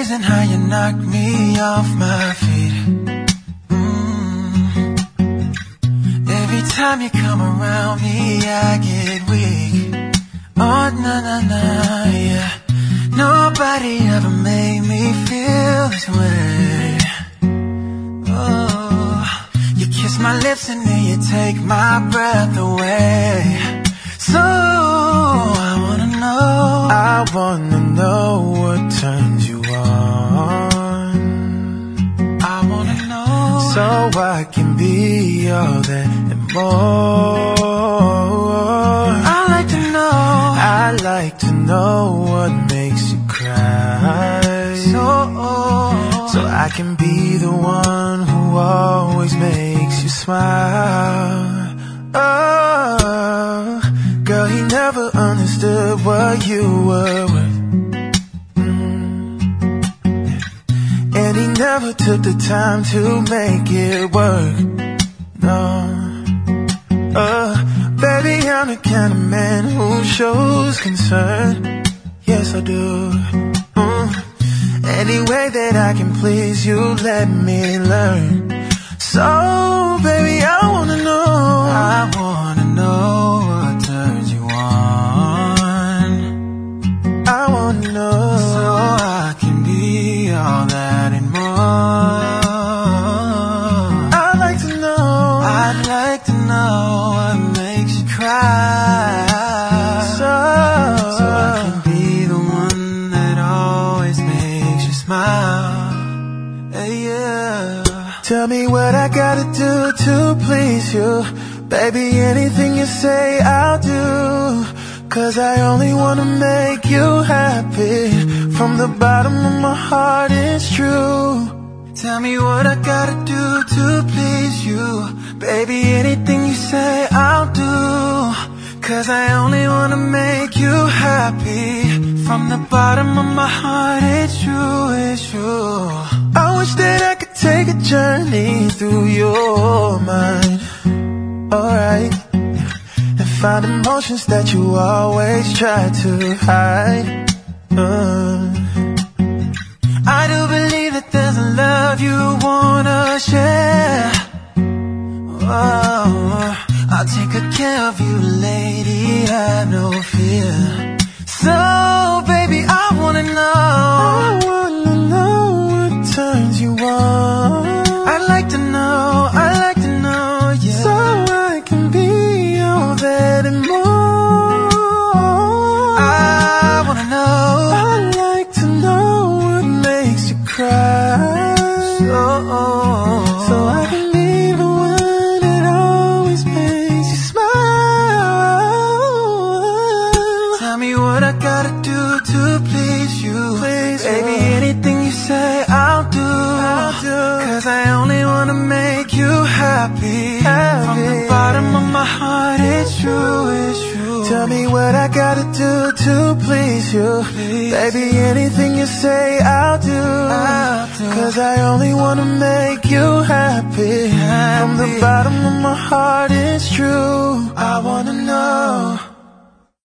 amazing how you knock me off my feet. Every time you come around me, I get weak. Oh, na na na, yeah. Nobody ever made me feel this way. Oh, you kiss my lips and then you take my breath away. So I wanna know what turns you on. I wanna know, so I can be all that and more. I like to know what makes you cry. So I can be the one who always makes you smile. Oh, girl, he never understood what you were worth. And he never took the time to make it work. No. Baby, I'm the kind of man who shows concern. Yes, I do. Any way that I can please you, let me learn. So, baby, I wanna know what turns you on. I wanna know, so I can be all that and more. I'd like to know what makes you cry. So I can be the one that always makes you smile. Hey, yeah. Tell me what I gotta do to please you. Baby, anything you say I'll do. 'Cause I only wanna make you happy. From the bottom of my heart, it's true. Tell me what I gotta do to please you. Baby, anything you say I'll do. 'Cause I only wanna make you happy. From the bottom of my heart, it's true, it's true. I wish that I could take a journey through your mind. Alright. And find emotions that you always try to hide. I do believe that there's a love you wanna share. Oh, I'll take good care of you, lady, have no fear. So, baby, I wanna know what turns you on. I'd like to know, yeah. So I can be all that and more. I wanna know, I'd like to know what makes you cry. So I can be the one that always makes you smile. Tell me what I gotta do to please you. Baby, anything you say I'll do. 'Cause I only wanna make you happy. From the bottom of my heart, it's true, it's true. Tell me what I gotta do to please you. Baby, anything you say I'll do. 'Cause I only wanna make you happy. From the bottom of my heart, it's true. I wanna know.